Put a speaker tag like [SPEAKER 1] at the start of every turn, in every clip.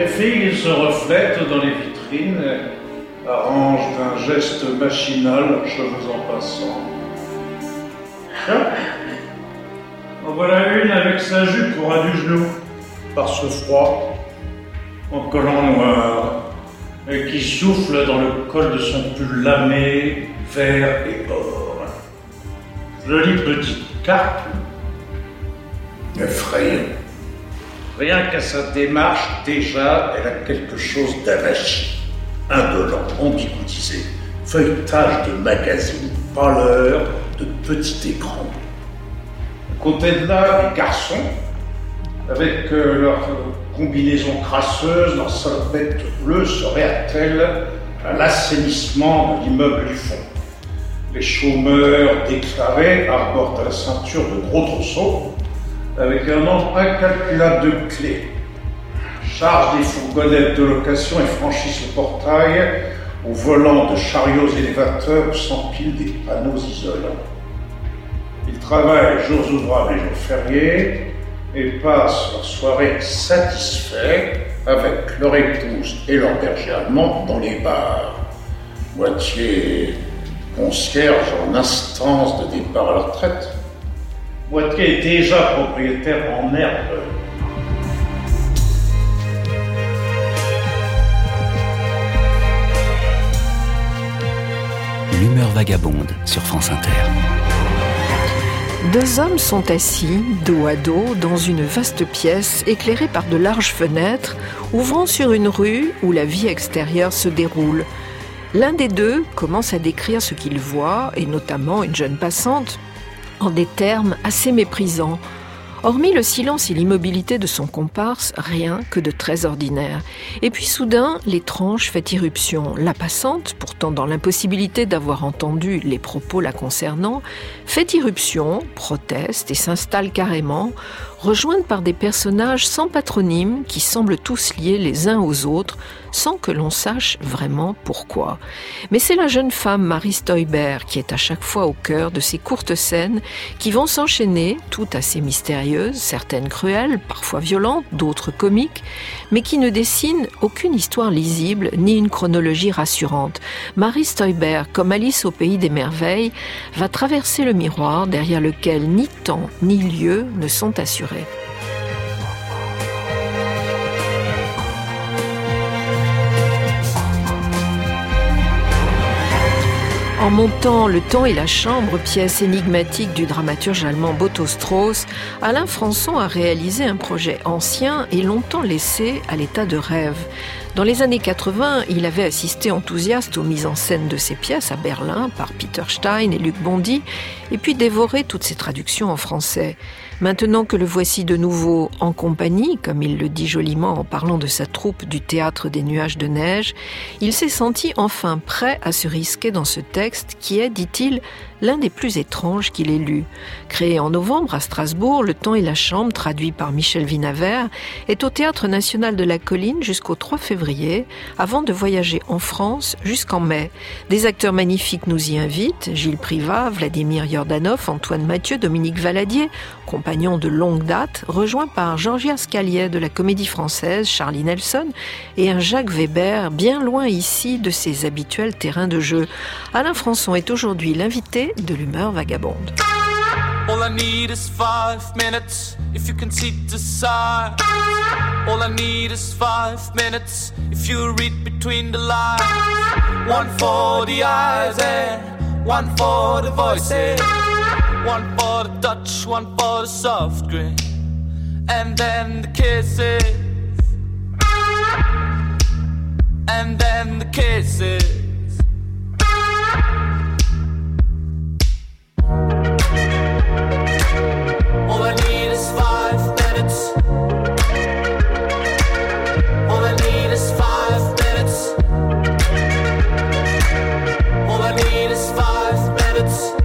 [SPEAKER 1] Les filles se reflètent dans les vitrines, arrangent d'un geste machinal leurs cheveux en passant. En voilà une avec sa jupe pour un du genou, par ce froid, en collant noir, et qui souffle dans le col de son pull lamé, vert et or. Jolie petite carpe, effrayante. Rien qu'à sa démarche, déjà, elle a quelque chose d'anarchique, indolent, ambiguïsé, feuilletage de magazine, pâleur de petit écran. À côté de là, les garçons, avec leur combinaison crasseuse, leur salopette bleue, se réattellent à l'assainissement de l'immeuble du fond. Les chômeurs déclarés arborent à la ceinture de gros trousseaux, avec un nombre incalculable de clés, chargent des fourgonnettes de location et franchissent le portail au volant de chariots élévateurs où s'empilent des panneaux isolants. Ils travaillent jours ouvrables et jours fériés et passent leur soirée satisfaits avec leur épouse et leur berger allemand dans les bars, moitié concierge en instance de départ à la retraite. Moitié est déjà propriétaire en herbe.
[SPEAKER 2] L'humeur vagabonde sur France Inter.
[SPEAKER 3] Deux hommes sont assis, dos à dos, dans une vaste pièce éclairée par de larges fenêtres, ouvrant sur une rue où la vie extérieure se déroule. L'un des deux commence à décrire ce qu'il voit, et notamment une jeune passante, en des termes assez méprisants. Hormis le silence et l'immobilité de son comparse, rien que de très ordinaire. Et puis soudain, l'étrange fait irruption. La passante, pourtant dans l'impossibilité d'avoir entendu les propos la concernant, fait irruption, proteste et s'installe carrément, rejointe par des personnages sans patronyme qui semblent tous liés les uns aux autres, sans que l'on sache vraiment pourquoi. Mais c'est la jeune femme Marie Stoiber qui est à chaque fois au cœur de ces courtes scènes qui vont s'enchaîner, toutes assez mystérieuses, certaines cruelles, parfois violentes, d'autres comiques, mais qui ne dessinent aucune histoire lisible ni une chronologie rassurante. Marie Stoiber, comme Alice au pays des merveilles, va traverser le miroir derrière lequel ni temps ni lieu ne sont assurés. En montant Le temps et la chambre, pièce énigmatique du dramaturge allemand Boto Strauss, Alain Françon a réalisé un projet ancien et longtemps laissé à l'état de rêve. Dans les années 80, il avait assisté enthousiaste aux mises en scène de ses pièces à Berlin par Peter Stein et Luc Bondy, et puis dévoré toutes ses traductions en français. Maintenant que le voici de nouveau en compagnie, comme il le dit joliment en parlant de sa troupe du Théâtre des Nuages de Neige, il s'est senti enfin prêt à se risquer dans ce texte qui est, dit-il, l'un des plus étranges qu'il ait lu. Créé en novembre à Strasbourg, Le temps et la chambre, traduit par Michel Vinavert, est au Théâtre national de la Colline jusqu'au 3 février, avant de voyager en France jusqu'en mai. Des acteurs magnifiques nous y invitent, Gilles Privat, Vladimir Yordanov, Antoine Mathieu, Dominique Valadier, compagnons de longue date, rejoints par Georgia Scalier de la Comédie Française, Charlie Nelson et un Jacques Weber, bien loin ici de ses habituels terrains de jeu. Alain Françon est aujourd'hui l'invité de l'humeur vagabonde.
[SPEAKER 4] All I need is 5 minutes if you can see the side. All I need is 5 minutes if you read between the lines. One for the eyes and one for the voices. One for the touch, one for the soft grin. And then the kisses. And then the kisses. All I need is 5 minutes. All I need is 5 minutes. All I need is 5 minutes.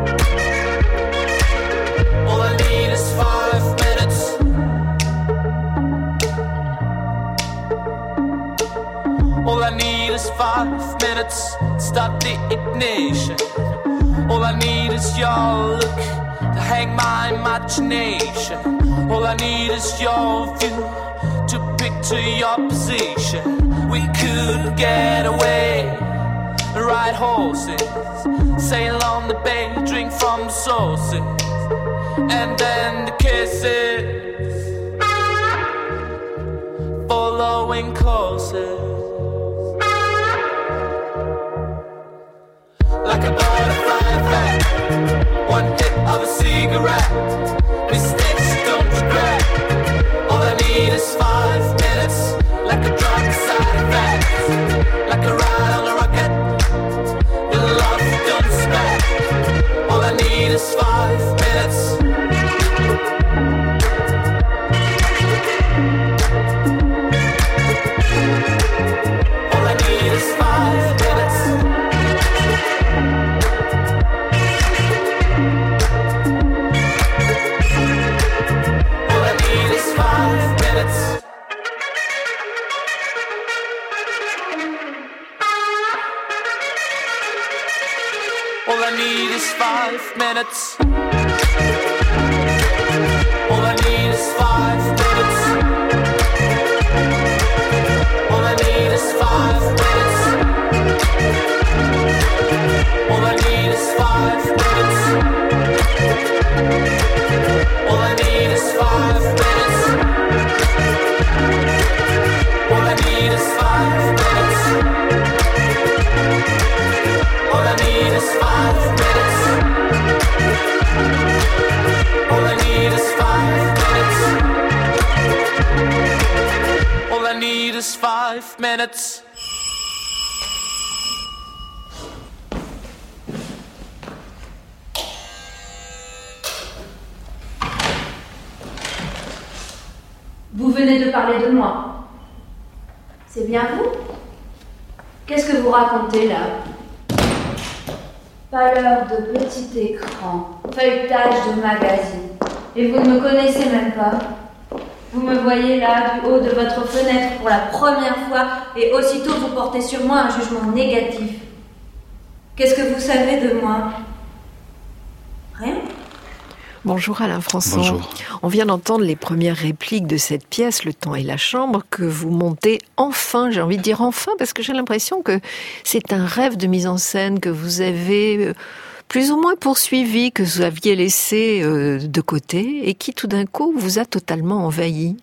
[SPEAKER 4] All I need is 5 minutes. All I need is 5 minutes. Start the ignition. All I need is your look to hang my imagination. All I need is your view to picture your position. We could get away, ride horses, sail on the bay, drink from the sources, and then the kisses, following courses. Like a butterfly effect, one hit of a cigarette, mistakes you don't regret. All I need is 5 minutes, like a drug side effect, like a ride on a rocket, with love you don't expect. All I need is 5 minutes. All I need is 5 minutes. All I need is 5 minutes. All I need is 5 minutes. All I need is 5 minutes. All I need is 5 minutes. All I need is 5 minutes. All I need is 5 minutes. All I need is 5 minutes. All I need is 5 minutes. All I need is 5 minutes.
[SPEAKER 5] Vous venez de parler de moi. C'est bien vous? Qu'est-ce que vous racontez là? Pâleur de petit écran, feuilletage de magazine. Et vous ne me connaissez même pas. Vous me voyez là, du haut de votre fenêtre pour la première fois, et aussitôt vous portez sur moi un jugement négatif. Qu'est-ce que vous savez de moi? Rien.
[SPEAKER 3] Bonjour Alain Françon.
[SPEAKER 2] Bonjour.
[SPEAKER 3] On vient d'entendre les premières répliques de cette pièce, Le temps et la chambre, que vous montez enfin, j'ai envie de dire enfin, parce que j'ai l'impression que c'est un rêve de mise en scène que vous avez plus ou moins poursuivi, que vous aviez laissé de côté, et qui tout d'un coup vous a totalement envahi.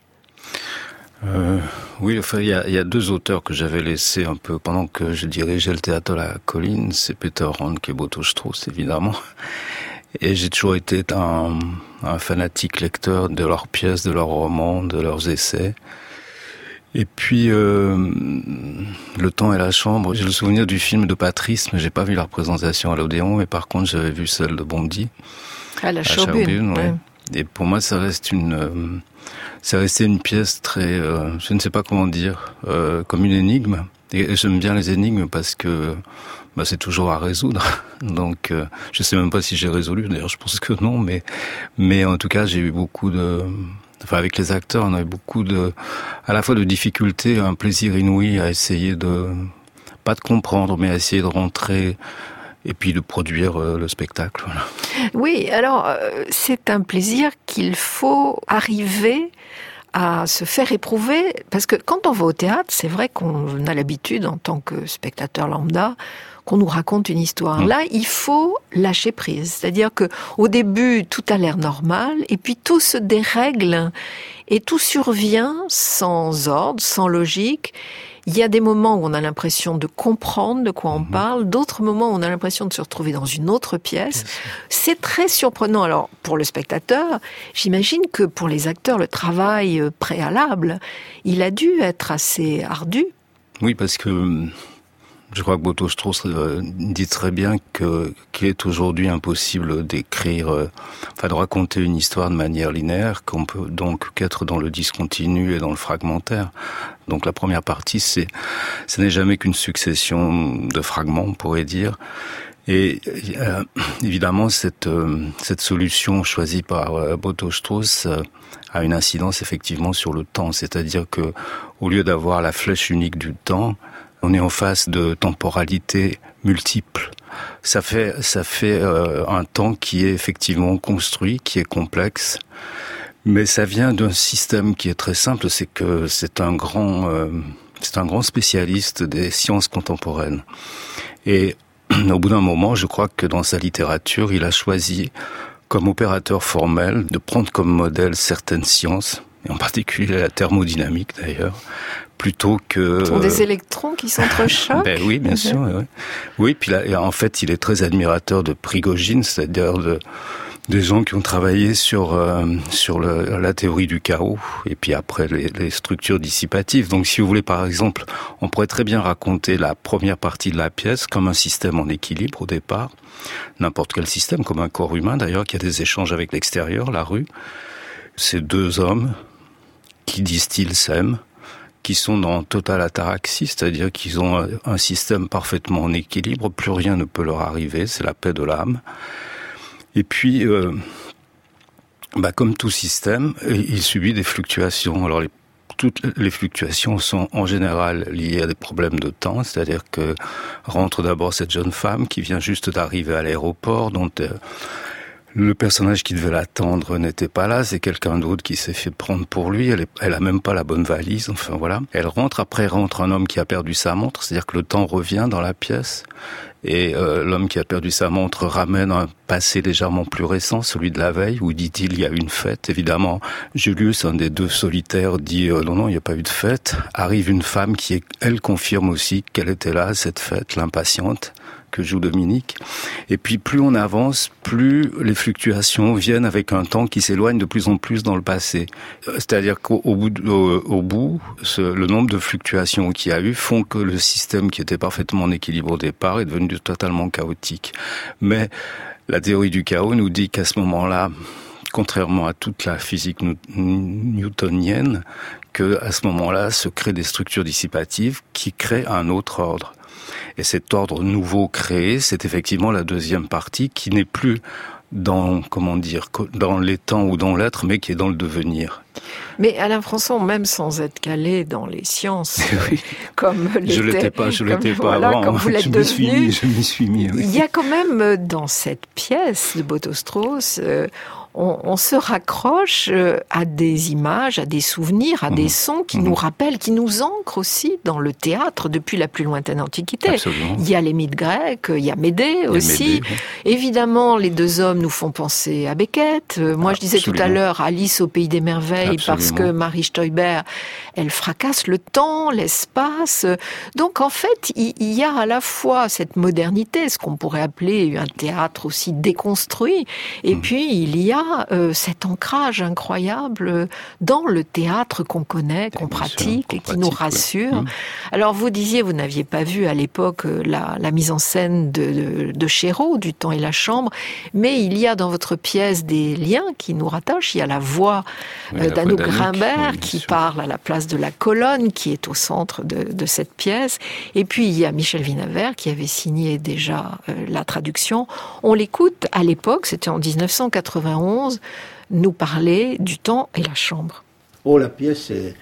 [SPEAKER 2] Oui, enfin, il y a deux auteurs que j'avais laissés un peu pendant que je dirigeais le théâtre à la Colline, c'est Peter Handke et Boto Strauss, évidemment. Et j'ai toujours été un fanatique lecteur de leurs pièces, de leurs romans, de leurs essais. Et puis, Le temps et la chambre, j'ai le souvenir du film de Patrice, mais j'ai pas vu la représentation à l'Odéon, mais par contre j'avais vu celle de Bondy.
[SPEAKER 3] À la Schaubühne,
[SPEAKER 2] ouais. Et pour moi, ça restait une pièce très, je ne sais pas comment dire, comme une énigme. Et j'aime bien les énigmes parce que c'est toujours à résoudre. Donc, je sais même pas si j'ai résolu. D'ailleurs, je pense que non. Mais en tout cas, j'ai eu beaucoup avec les acteurs, on avait beaucoup à la fois de difficultés, un plaisir inouï à essayer pas de comprendre, mais à essayer de rentrer et puis de produire le spectacle. Voilà.
[SPEAKER 3] Oui, alors, c'est un plaisir qu'il faut arriver à se faire éprouver, parce que quand on va au théâtre, c'est vrai qu'on a l'habitude, en tant que spectateur lambda, qu'on nous raconte une histoire. Là, il faut lâcher prise. C'est-à-dire que au début, tout a l'air normal, et puis tout se dérègle, et tout survient sans ordre, sans logique. Il y a des moments où on a l'impression de comprendre de quoi on parle, d'autres moments où on a l'impression de se retrouver dans une autre pièce. C'est très surprenant. Alors, pour le spectateur, j'imagine que pour les acteurs, le travail préalable, il a dû être assez ardu.
[SPEAKER 2] Oui, parce que je crois que Boto Strauss dit très bien qu'il est aujourd'hui impossible d'écrire, de raconter une histoire de manière linéaire, qu'on peut donc qu'être dans le discontinu et dans le fragmentaire. Donc la première partie, ce n'est jamais qu'une succession de fragments, on pourrait dire. Et évidemment, cette solution choisie par Boto Strauss a une incidence effectivement sur le temps. C'est-à-dire que au lieu d'avoir la flèche unique du temps, on est en face de temporalités multiples. Ça fait un temps qui est effectivement construit, qui est complexe, Mais ça vient d'un système qui est très simple, c'est que c'est un grand spécialiste des sciences contemporaines. Et au bout d'un moment, je crois que dans sa littérature, il a choisi, comme opérateur formel, de prendre comme modèle certaines sciences, et en particulier la thermodynamique d'ailleurs, plutôt que...
[SPEAKER 3] Ce sont des électrons qui s'entrechoquent.
[SPEAKER 2] Ben oui, bien sûr. Oui. Oui, puis là, en fait, il est très admirateur de Prigogine, c'est-à-dire des gens qui ont travaillé sur la théorie du chaos et puis après les structures dissipatives. Donc si vous voulez, par exemple, on pourrait très bien raconter la première partie de la pièce comme un système en équilibre au départ, n'importe quel système, comme un corps humain d'ailleurs, qui a des échanges avec l'extérieur, la rue. C'est deux hommes qui disent-ils s'aiment, qui sont dans totale ataraxie, c'est-à-dire qu'ils ont un système parfaitement en équilibre, plus rien ne peut leur arriver, c'est la paix de l'âme. Et puis, comme tout système, il subit des fluctuations. Alors, toutes les fluctuations sont en général liées à des problèmes de temps, c'est-à-dire que rentre d'abord cette jeune femme qui vient juste d'arriver à l'aéroport, dont le personnage qui devait l'attendre n'était pas là, c'est quelqu'un d'autre qui s'est fait prendre pour lui, elle a même pas la bonne valise, enfin voilà. Elle rentre, après rentre un homme qui a perdu sa montre, c'est-à-dire que le temps revient dans la pièce, et l'homme qui a perdu sa montre ramène un passé légèrement plus récent, celui de la veille, où dit-il, il y a eu une fête. Évidemment, Julius, un des deux solitaires, dit non, il n'y a pas eu de fête. Arrive une femme qui, elle, confirme aussi qu'elle était là à cette fête, l'impatiente, que joue Dominique. Et puis plus on avance, plus les fluctuations viennent avec un temps qui s'éloigne de plus en plus dans le passé. C'est-à-dire qu'au bout, le nombre de fluctuations qu'il y a eu font que le système qui était parfaitement en équilibre au départ est devenu totalement chaotique. Mais la théorie du chaos nous dit qu'à ce moment-là, contrairement à toute la physique newtonienne, qu'à ce moment-là se créent des structures dissipatives qui créent un autre ordre. Et cet ordre nouveau créé, c'est effectivement la deuxième partie qui n'est plus dans les temps ou dans l'être, mais qui est dans le devenir.
[SPEAKER 3] Mais Alain Françon, même sans être calé dans les sciences, oui. Comme l'était...
[SPEAKER 2] Je l'étais pas avant.
[SPEAKER 3] Comme vous l'êtes devenu.
[SPEAKER 2] Je m'y suis mis, oui.
[SPEAKER 3] Il y a quand même, dans cette pièce de Boto-Strauss, on se raccroche à des images, à des souvenirs, à des sons qui nous rappellent, qui nous ancrent aussi dans le théâtre depuis la plus lointaine Antiquité.
[SPEAKER 2] Absolument.
[SPEAKER 3] Il y a les mythes grecs, il y a Médée aussi. Médée, oui. Évidemment, les deux hommes nous font penser à Beckett. Moi, je disais tout à l'heure Alice au Pays des Merveilles, parce que Marie Steuber, elle fracasse le temps, l'espace. Donc, en fait, il y a à la fois cette modernité, ce qu'on pourrait appeler un théâtre aussi déconstruit, et puis il y a cet ancrage incroyable dans le théâtre qu'on connaît, qu'on pratique et qui nous rassure. Oui. Alors vous disiez, vous n'aviez pas vu à l'époque la mise en scène de Chéreau, du Temps et la Chambre, mais il y a dans votre pièce des liens qui nous rattachent. Il y a la voix d'Anouk Grimbert qui parle à la place de la colonne qui est au centre de cette pièce. Et puis il y a Michel Vinavert qui avait signé déjà la traduction. On l'écoute à l'époque, c'était en 1991, nous parler du Temps et la Chambre.
[SPEAKER 6] Oh, la pièce est,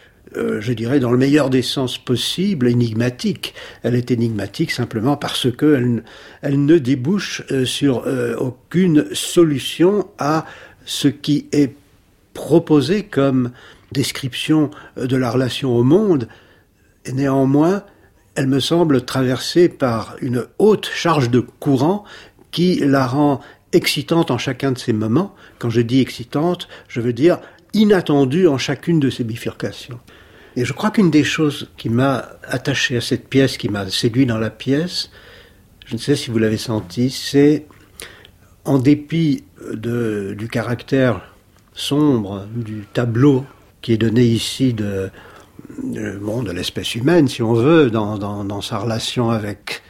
[SPEAKER 6] je dirais, dans le meilleur des sens possibles, énigmatique. Elle est énigmatique simplement parce qu'elle ne débouche sur aucune solution à ce qui est proposé comme description de la relation au monde. Et néanmoins, elle me semble traversée par une haute charge de courant qui la rend excitante en chacun de ces moments. Quand je dis excitante, je veux dire inattendue en chacune de ces bifurcations. Et je crois qu'une des choses qui m'a attaché à cette pièce, qui m'a séduit dans la pièce, je ne sais si vous l'avez senti, c'est, en dépit du caractère sombre du tableau qui est donné ici de l'espèce humaine, si on veut, dans sa relation avec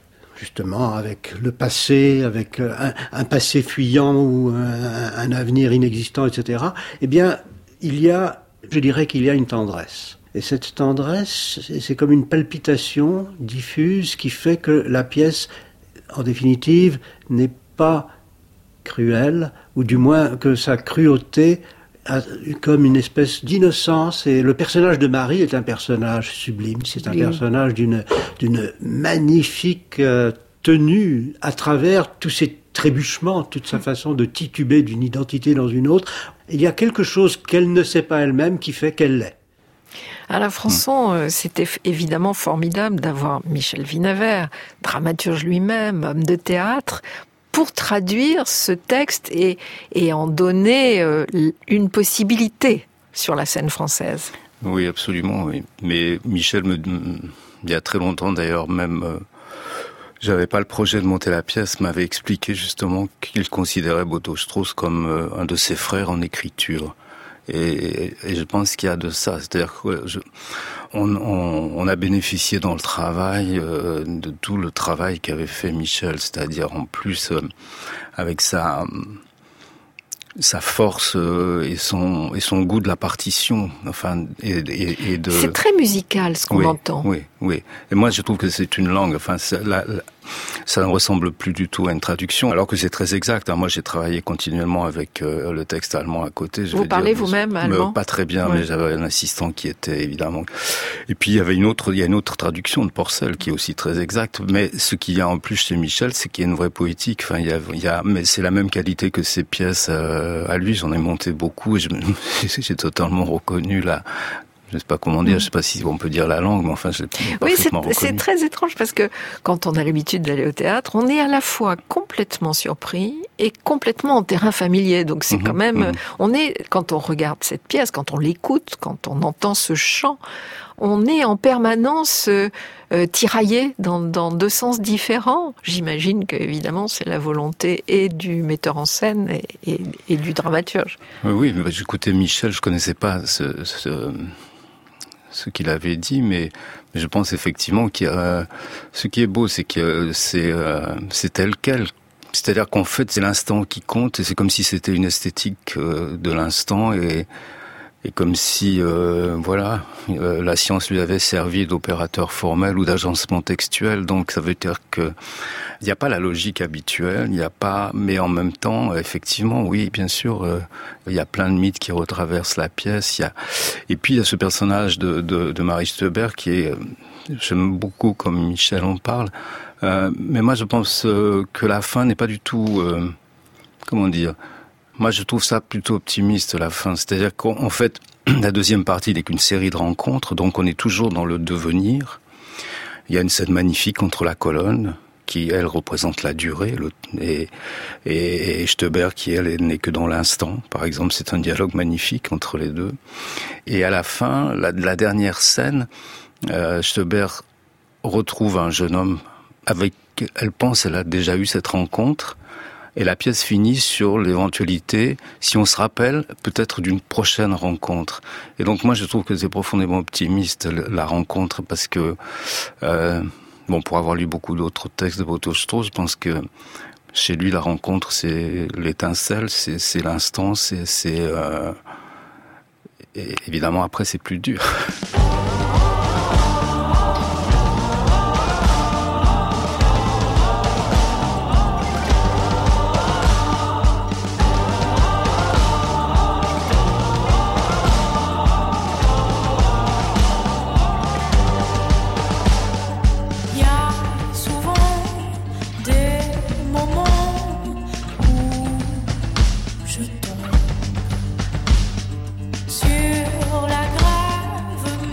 [SPEAKER 6] le passé, avec un passé fuyant ou un avenir inexistant, etc., eh bien, je dirais qu'il y a une tendresse. Et cette tendresse, c'est comme une palpitation diffuse qui fait que la pièce, en définitive, n'est pas cruelle, ou du moins que sa cruauté a comme une espèce d'innocence. Et le personnage de Marie est un personnage sublime, c'est un personnage d'une magnifique tenue à travers tous ces traits trébuchements, toute sa façon de tituber d'une identité dans une autre. Il y a quelque chose qu'elle ne sait pas elle-même qui fait qu'elle l'est.
[SPEAKER 3] Alain Françon, c'était évidemment formidable d'avoir Michel Vinavert, dramaturge lui-même, homme de théâtre, pour traduire ce texte et en donner une possibilité sur la scène française.
[SPEAKER 2] Oui, absolument, oui. Mais Michel, il y a très longtemps d'ailleurs, même, j'avais pas le projet de monter la pièce, m'avait expliqué justement qu'il considérait Boto-Strauss comme un de ses frères en écriture. Et je pense qu'il y a de ça, c'est-à-dire qu'on a bénéficié dans le travail de tout le travail qu'avait fait Michel, c'est-à-dire en plus avec sa force et son goût de la partition, enfin et de.
[SPEAKER 3] C'est très musical ce qu'on entend.
[SPEAKER 2] Oui. Et moi je trouve que c'est une langue. Enfin, ça ne ressemble plus du tout à une traduction, alors que c'est très exact. Moi, j'ai travaillé continuellement avec le texte allemand à côté.
[SPEAKER 3] Vous parlez vous-même allemand ?
[SPEAKER 2] Pas très bien, mais j'avais un assistant qui était évidemment. Et puis il y a une autre traduction de Porcel qui est aussi très exacte. Mais ce qu'il y a en plus chez Michel, c'est qu'il y a une vraie poétique. Enfin, mais c'est la même qualité que ses pièces à lui. J'en ai monté beaucoup et j'ai totalement reconnu je sais pas comment dire, je sais pas si on peut dire la langue, mais enfin, j'ai parfaitement reconnu.
[SPEAKER 3] C'est très étrange parce que quand on a l'habitude d'aller au théâtre, on est à la fois complètement surpris et complètement en terrain familier. Donc c'est quand même, quand on regarde cette pièce, quand on l'écoute, quand on entend ce chant, on est en permanence tiraillé dans deux sens différents. J'imagine que évidemment c'est la volonté et du metteur en scène et du dramaturge.
[SPEAKER 2] Oui, mais j'écoutais Michel, je connaissais pas ce qu'il avait dit, mais je pense effectivement ce qui est beau, c'est que c'est tel quel. C'est-à-dire qu'en fait, c'est l'instant qui compte, et c'est comme si c'était une esthétique de l'instant, et comme si, la science lui avait servi d'opérateur formel ou d'agencement textuel. Donc ça veut dire que il n'y a pas la logique habituelle, mais en même temps, effectivement, oui, bien sûr, il y a plein de mythes qui retraversent la pièce. Et puis il y a ce personnage de Marie Steuber qui est, j'aime beaucoup comme Michel en parle, mais moi je pense que la fin n'est pas du tout, comment dire. Moi, je trouve ça plutôt optimiste, la fin. C'est-à-dire qu'en fait, la deuxième partie n'est qu'une série de rencontres, donc on est toujours dans le devenir. Il y a une scène magnifique contre la colonne, qui, elle, représente la durée, et Steuber, qui, elle, n'est que dans l'instant. Par exemple, c'est un dialogue magnifique entre les deux. Et à la fin, la dernière scène, Steuber retrouve un jeune homme elle pense, elle a déjà eu cette rencontre. Et la pièce finit sur l'éventualité, si on se rappelle, peut-être d'une prochaine rencontre. Et donc moi, je trouve que c'est profondément optimiste, la rencontre, parce que, pour avoir lu beaucoup d'autres textes de Boto-Strauss, je pense que chez lui, la rencontre, c'est l'étincelle, c'est l'instant, et évidemment, après, c'est plus dur.
[SPEAKER 7] Sur la grave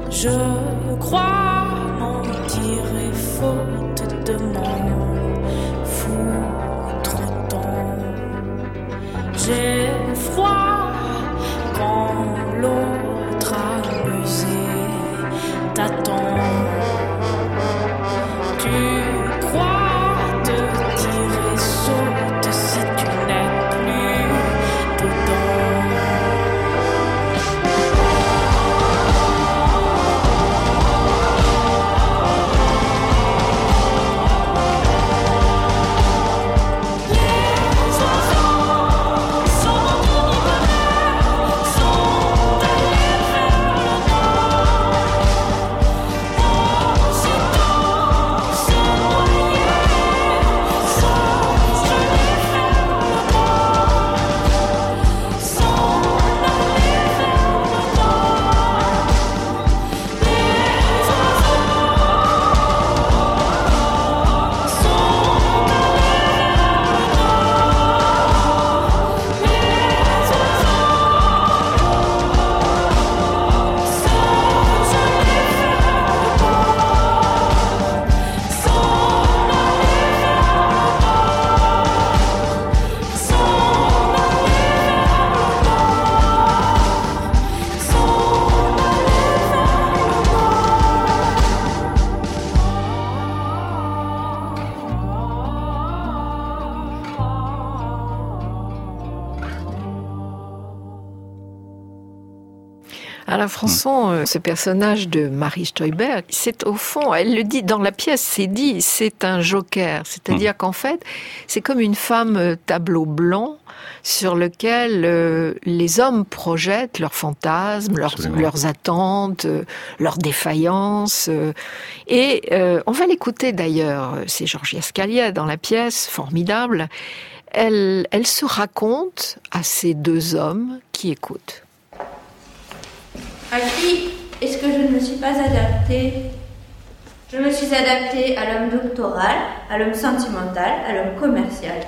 [SPEAKER 7] Je crois m'en tirer faute de mon foutre temps. J'ai froid quand l'autre amusé t'attend. Tu crois te tirer saute si tu n'es plus dedans.
[SPEAKER 3] Alain Françon, ce personnage de Marie Steuber, c'est au fond, elle le dit dans la pièce, c'est un joker. C'est-à-dire qu'en fait, c'est comme une femme tableau blanc sur lequel les hommes projettent leurs fantasmes, leurs attentes, leurs défaillances. Et on va l'écouter d'ailleurs, c'est Georgia Scalia dans la pièce, formidable. Elle se raconte à ces deux hommes qui écoutent.
[SPEAKER 5] À qui est-ce que je ne me suis pas adaptée ? Je me suis adaptée à l'homme doctoral, à l'homme sentimental, à l'homme commercial.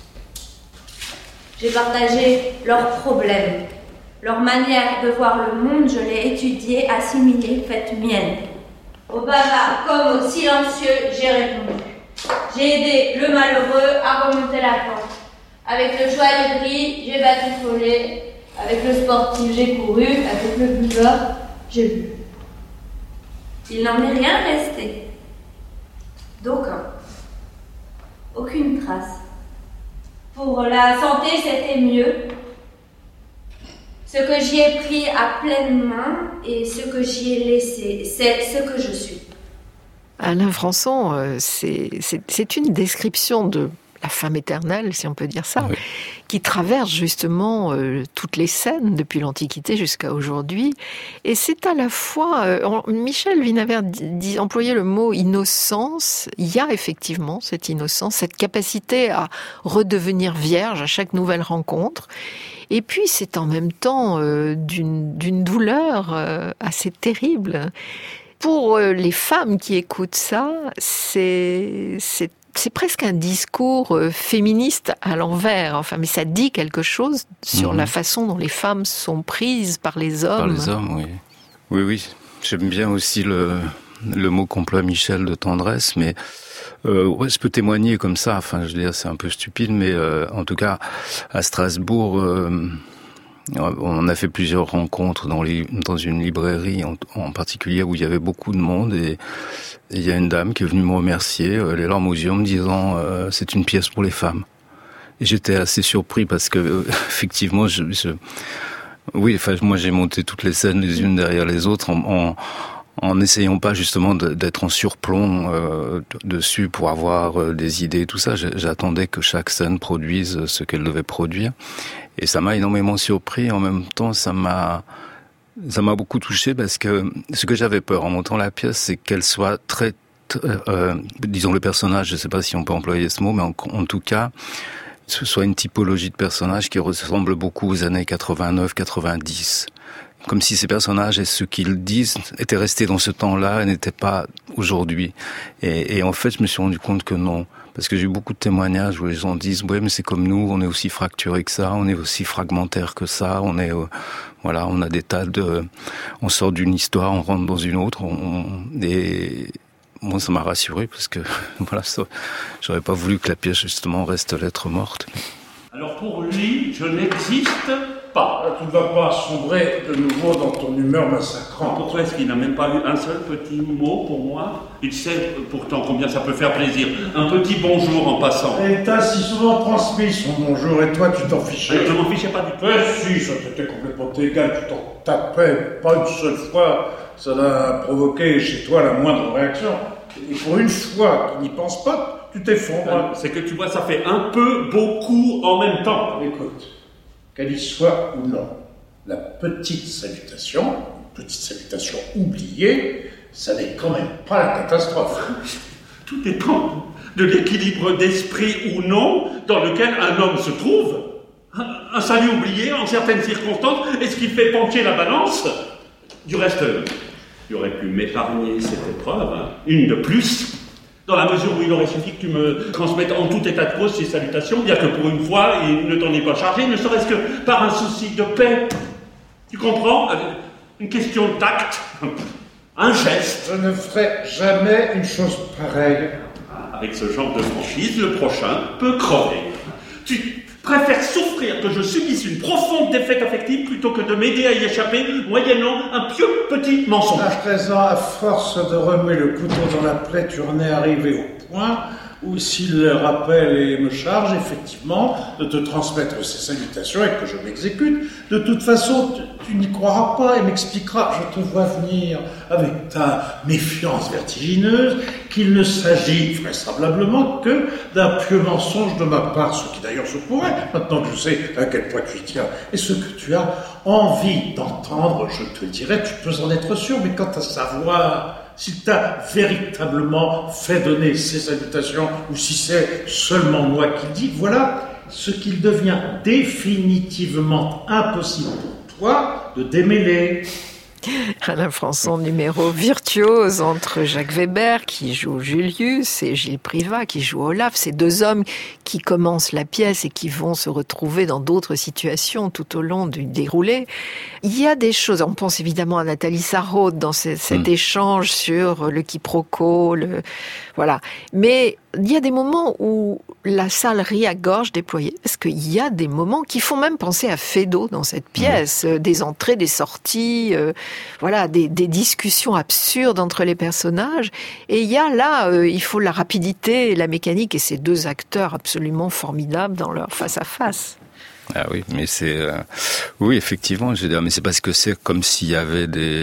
[SPEAKER 5] J'ai partagé leurs problèmes, leur manière de voir le monde, je l'ai étudiée, assimilée, faite mienne. Au bavard comme au silencieux, j'ai répondu. J'ai aidé le malheureux à remonter la pente. Avec le joyeux gris, j'ai battu follet. Avec le sportif, j'ai couru. Avec le buveur, j'ai bu. Il n'en est rien resté. D'aucun. Aucune trace. Pour la santé, c'était mieux. Ce que j'y ai pris à pleine main et ce que j'y ai laissé, c'est ce que je suis.
[SPEAKER 3] Alain Françon, c'est une description de la femme éternelle, si on peut dire ça, oui, qui traverse justement toutes les scènes depuis l'Antiquité jusqu'à aujourd'hui. Et c'est à la fois... Michel Vinaver employait le mot innocence. Il y a effectivement cette innocence, cette capacité à redevenir vierge à chaque nouvelle rencontre. Et puis c'est en même temps d'une douleur assez terrible. Pour les femmes qui écoutent ça, c'est presque un discours féministe à l'envers. Enfin, mais ça dit quelque chose sur la façon dont les femmes sont prises par les hommes.
[SPEAKER 2] Par les hommes, oui. Oui, oui. J'aime bien aussi le mot qu'emploie Michel de tendresse, mais ouais, je peux témoigner comme ça. Enfin, je veux dire, c'est un peu stupide, mais en tout cas, à Strasbourg, on a fait plusieurs rencontres dans une librairie en particulier où il y avait beaucoup de monde et il y a une dame qui est venue me remercier, les larmes aux yeux, en me disant c'est une pièce pour les femmes. Et j'étais assez surpris parce que effectivement, oui, enfin moi j'ai monté toutes les scènes les unes derrière les autres en n'essayant pas justement d'être en surplomb dessus pour avoir des idées, tout ça. J'attendais que chaque scène produise ce qu'elle devait produire. Et ça m'a énormément surpris. En même temps, ça m'a beaucoup touché parce que ce que j'avais peur en montant la pièce, c'est qu'elle soit très disons le personnage, je ne sais pas si on peut employer ce mot, mais en tout cas, ce soit une typologie de personnage qui ressemble beaucoup aux années 89-90. Comme si ces personnages et ce qu'ils disent étaient restés dans ce temps-là et n'étaient pas aujourd'hui. Et en fait, je me suis rendu compte que non. Parce que j'ai eu beaucoup de témoignages où les gens disent « Ouais, mais c'est comme nous, on est aussi fracturés que ça, on est aussi fragmentaires que ça, on est Voilà, on a des tas on sort d'une histoire, on rentre dans une autre, et moi ça m'a rassuré parce que voilà, j'aurais pas voulu que la pièce justement reste lettre morte.
[SPEAKER 1] Alors pour lui, je n'existe pas. Tu ne vas pas sombrer de nouveau dans ton humeur massacrante.
[SPEAKER 8] Pourquoi est-ce qu'il n'a même pas eu un seul petit mot pour moi? Il sait pourtant combien ça peut faire plaisir. Un petit bonjour en passant.
[SPEAKER 1] Et t'as si souvent transmis son bonjour et toi tu t'en fichais.
[SPEAKER 8] Je m'en fichais pas du tout.
[SPEAKER 1] Si, ça t'était complètement égal, tu t'en tapais pas une seule fois. Ça n'a provoqué chez toi la moindre réaction. Et pour une fois qu'il n'y pense pas, tu t'effondres.
[SPEAKER 8] C'est que tu vois, ça fait un peu beaucoup en même temps.
[SPEAKER 1] Écoute, qu'elle y soit ou non, la petite salutation oubliée, ça n'est quand même pas la catastrophe.
[SPEAKER 8] Tout dépend de l'équilibre d'esprit ou non dans lequel un homme se trouve. Un salut oublié en certaines circonstances, est-ce qu'il fait pencher la balance? Du reste, il aurait pu m'épargner cette épreuve, une de plus, dans la mesure où il aurait suffi que tu me transmettes en tout état de cause ces salutations, bien que pour une fois, il ne t'en est pas chargé, ne serait-ce que par un souci de paix. Tu comprends? Une question de tact, un geste.
[SPEAKER 1] Je ne ferai jamais une chose pareille.
[SPEAKER 8] Avec ce genre de franchise, le prochain peut crever. Tu préfères souffrir que je subisse une profonde défaite affective plutôt que de m'aider à y échapper moyennant un pieux petit mensonge.
[SPEAKER 1] À présent, à force de remuer le couteau dans la plaie, tu en es arrivé au point où s'il le rappelle et me charge, effectivement, de te transmettre ces salutations et que je m'exécute, de toute façon, tu n'y croiras pas et m'expliqueras, je te vois venir avec ta méfiance vertigineuse, qu'il ne s'agit vraisemblablement que d'un pieux mensonge de ma part, ce qui d'ailleurs se pourrait, maintenant que je sais à quel point tu y tiens, et ce que tu as envie d'entendre, je te le dirai, tu peux en être sûr, mais quant à savoir s'il t'a véritablement fait donner ces salutations, ou si c'est seulement moi qui le dis, voilà ce qu'il devient définitivement impossible pour toi de démêler.
[SPEAKER 3] Alain Françon, numéro virtuose entre Jacques Weber, qui joue Julius, et Gilles Privat, qui joue Olaf. Ces deux hommes qui commencent la pièce et qui vont se retrouver dans d'autres situations tout au long du déroulé. Il y a des choses, on pense évidemment à Nathalie Sarraute dans cet échange sur le quiproquo, voilà. Mais il y a des moments où la salle rit à gorge déployée, parce qu'il y a des moments qui font même penser à Feydeau dans cette pièce, des entrées, des sorties, voilà, des discussions absurdes entre les personnages. Et il y a là, il faut la rapidité et la mécanique, et ces deux acteurs absolument formidables dans leur face-à-face.
[SPEAKER 2] Ah oui, mais oui, effectivement, je veux dire, mais c'est parce que c'est comme s'il y avait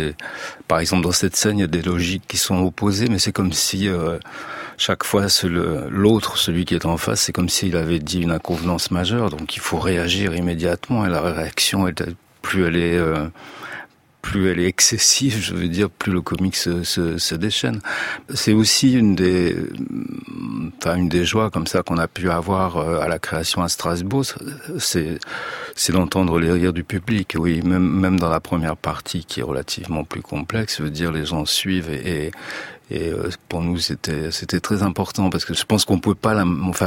[SPEAKER 2] par exemple, dans cette scène, il y a des logiques qui sont opposées, mais c'est comme si, chaque fois, l'autre, celui qui est en face, c'est comme s'il avait dit une inconvenance majeure, donc il faut réagir immédiatement, et la réaction, plus elle est excessive, je veux dire, plus le comique se déchaîne. C'est aussi une des joies comme ça qu'on a pu avoir à la création à Strasbourg, c'est d'entendre les rires du public. Oui, même dans la première partie qui est relativement plus complexe, je veux dire, les gens suivent et pour nous c'était très important, parce que je pense qu'on peut pas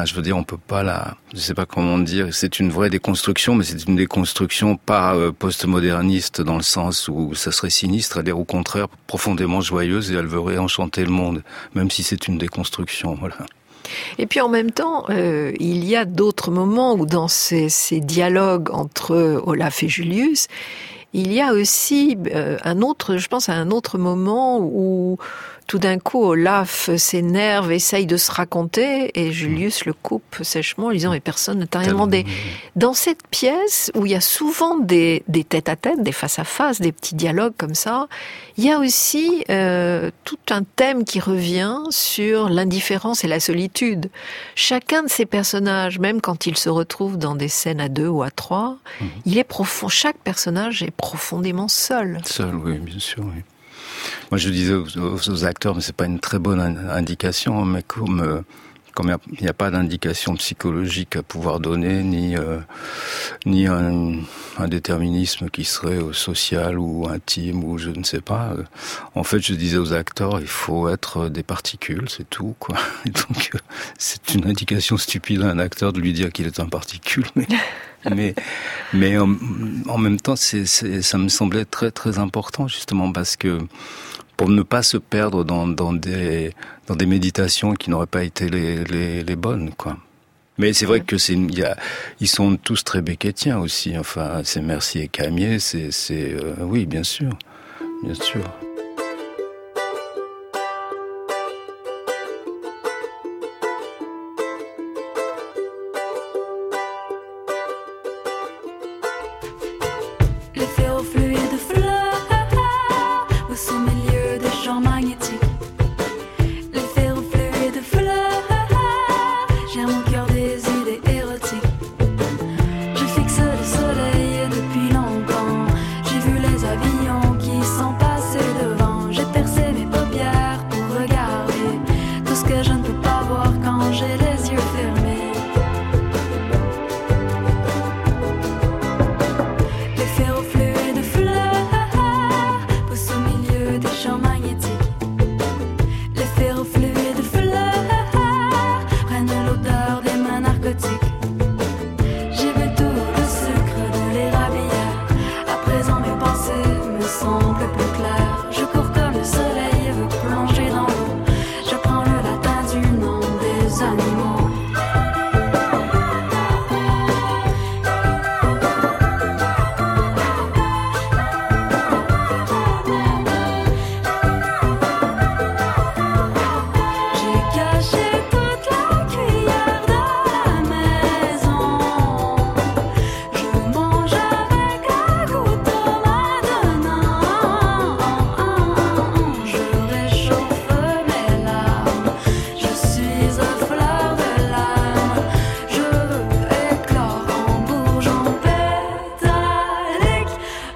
[SPEAKER 2] je sais pas comment dire, c'est une vraie déconstruction, mais c'est une déconstruction pas postmoderniste dans le sens où ça serait sinistre, elle est au contraire profondément joyeuse et elle veut réenchanter le monde, même si c'est une déconstruction, voilà.
[SPEAKER 3] Et puis en même temps, il y a d'autres moments où dans ces dialogues entre Olaf et Julius, il y a aussi je pense à un autre moment où tout d'un coup, Olaf s'énerve, essaye de se raconter, et Julius le coupe sèchement en disant « Mais personne ne t'a rien demandé ». Dans cette pièce, où il y a souvent des tête-à-tête, des face-à-face, des petits dialogues comme ça, il y a aussi tout un thème qui revient sur l'indifférence et la solitude. Chacun de ces personnages, même quand ils se retrouvent dans des scènes à 2 ou à 3, il est profond. Chaque personnage est profondément seul.
[SPEAKER 2] Seul, oui, bien sûr, oui. Moi, je disais aux acteurs, mais c'est pas une très bonne indication, mais comme comme il n'y a pas d'indication psychologique à pouvoir donner, ni un déterminisme qui serait social ou intime ou je ne sais pas. En fait, je disais aux acteurs, il faut être des particules, c'est tout, quoi. Et donc, c'est une indication stupide à un acteur de lui dire qu'il est un particule, mais en même temps, ça me semblait très très important justement parce que pour ne pas se perdre dans des méditations qui n'auraient pas été les bonnes, quoi. Mais c'est vrai que ils sont tous très becquetiens aussi. Enfin, c'est Mercier et Camier, oui, bien sûr, bien sûr.
[SPEAKER 9] Le ferrofluide fleur au son milieu des champs magnétiques. Le ferrofluide fleur, j'ai mon cœur des idées érotiques. Je fixe le soleil depuis longtemps. J'ai vu les avions qui sont passés devant. J'ai percé mes paupières pour regarder tout ce que je ne peux pas voir quand j'ai les yeux fermés. Les ferrofluides fleurs poussent au milieu des champs magnétiques. Les ferrofluides fleurs prennent l'odeur des mains narcotiques. J'ai bu tout le sucre de l'érablière. À présent mes pensées me semblent plus claires. Je cours comme le soleil et veux plonger dans l'eau. J'apprends le latin du nom des animaux. J'ai caché toute la cuillère de la maison. Je mange avec un couteau maintenant. Je réchauffe mes larmes. Je suis à fleur de l'âme. Je veux éclore en bourgeon pétalique.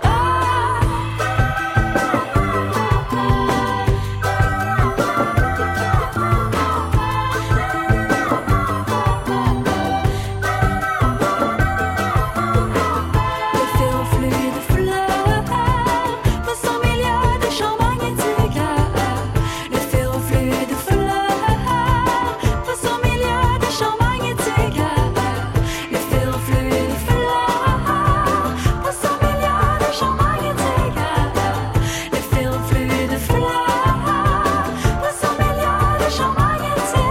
[SPEAKER 9] Les ferrofluides fleurs poussent au milieu des champs magnétiques. Les ferrofluides fleurs poussent au milieu des champs magnétiques. Les ferrofluides fleurs poussent au milieu des champs magnétiques. Les ferrofluides fleurs poussent au milieu des champs magnétiques.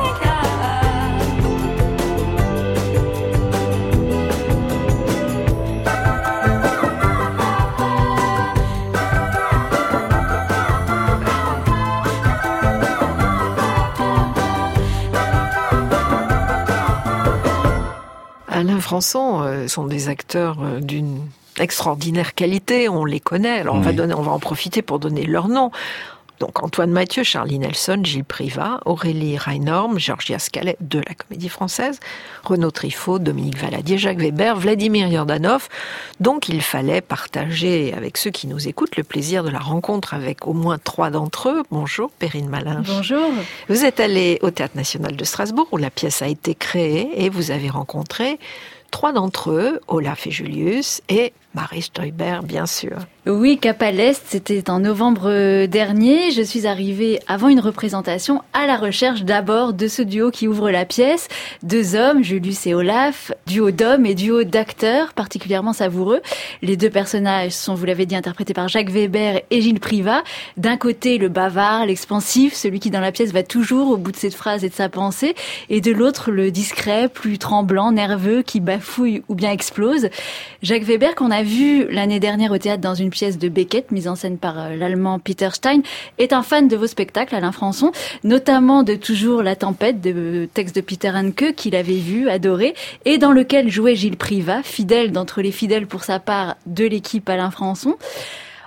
[SPEAKER 3] Alain Françon sont des acteurs d'une extraordinaire qualité, on les connaît, alors on va en profiter pour donner leur nom. Donc Antoine Mathieu, Charlie Nelson, Gilles Privat, Aurélie Reinhorn, Georgia Scallet de la Comédie Française, Renaud Triffaut, Dominique Valadier, Jacques Weber, Vladimir Yordanov. Donc il fallait partager avec ceux qui nous écoutent le plaisir de la rencontre avec au moins 3 d'entre eux. Bonjour Perrine Malinche.
[SPEAKER 10] Bonjour.
[SPEAKER 3] Vous êtes allée au Théâtre National de Strasbourg où la pièce a été créée et vous avez rencontré 3 d'entre eux, Olaf et Julius, et Marie Stoiber, bien sûr.
[SPEAKER 10] Oui, Cap à l'Est, c'était en novembre dernier. Je suis arrivée avant une représentation à la recherche d'abord de ce duo qui ouvre la pièce. 2 hommes, Julius et Olaf, duo d'hommes et duo d'acteurs particulièrement savoureux. Les 2 personnages sont, vous l'avez dit, interprétés par Jacques Weber et Gilles Privat. D'un côté, le bavard, l'expansif, celui qui dans la pièce va toujours au bout de cette phrase et de sa pensée. Et de l'autre, le discret, plus tremblant, nerveux, qui bafouille ou bien explose. Jacques Weber, qu'on a vu l'année dernière au théâtre dans une pièce de Beckett, mise en scène par l'allemand Peter Stein, est un fan de vos spectacles, Alain Françon, notamment de Toujours la tempête, de texte de Peter Handke, qu'il avait vu, adoré, et dans lequel jouait Gilles Privat, fidèle d'entre les fidèles pour sa part de l'équipe Alain Françon.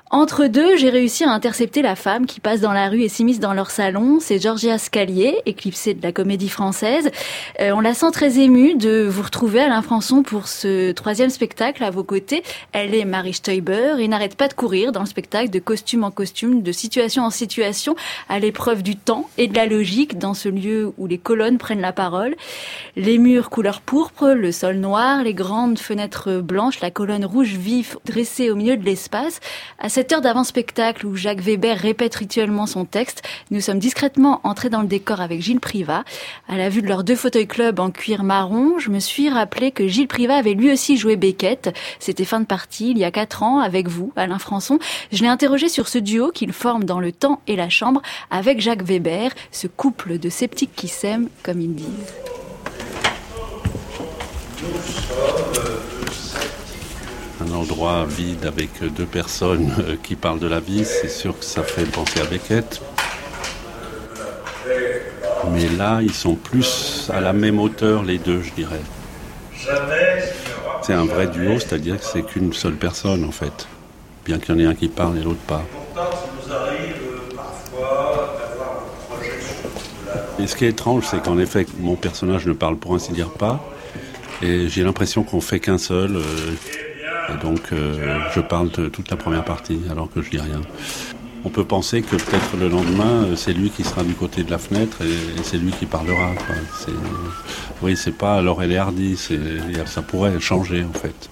[SPEAKER 10] Entre deux, j'ai réussi à intercepter la femme qui passe dans la rue et s'immisce dans leur salon. C'est Georgia Scalier, éclipsée de la Comédie Française. On la sent très émue de vous retrouver, Alain Françon, pour ce 3e spectacle à vos côtés. Elle est Marie Stoiber et n'arrête pas de courir dans le spectacle, de costume en costume, de situation en situation, à l'épreuve du temps et de la logique dans ce lieu où les colonnes prennent la parole. Les murs couleur pourpre, le sol noir, les grandes fenêtres blanches, la colonne rouge vif dressée au milieu de l'espace. À cette heure d'avant-spectacle où Jacques Weber répète rituellement son texte, nous sommes discrètement entrés dans le décor avec Gilles Privat. À la vue de leurs 2 fauteuils club en cuir marron, je me suis rappelé que Gilles Privat avait lui aussi joué Beckett. C'était fin de partie, il y a 4 ans, avec vous, Alain Françon. Je l'ai interrogé sur ce duo qu'il forme dans le temps et la chambre avec Jacques Weber, ce couple de sceptiques qui s'aiment, comme ils disent.
[SPEAKER 11] Un endroit vide avec 2 personnes qui parlent de la vie, c'est sûr que ça fait penser à Beckett. Mais là, ils sont plus à la même hauteur, les 2, je dirais. C'est un vrai duo, c'est-à-dire que c'est qu'une seule personne, en fait. Bien qu'il y en ait un qui parle et l'autre pas. Et ce qui est étrange, c'est qu'en effet, mon personnage ne parle pour ainsi dire pas. Et j'ai l'impression qu'on fait qu'un seul. Et donc, je parle de toute la première partie, alors que je dis rien. On peut penser que peut-être le lendemain, c'est lui qui sera du côté de la fenêtre et c'est lui qui parlera, quoi. Oui, c'est pas Laurel et Hardy, ça pourrait changer, en fait.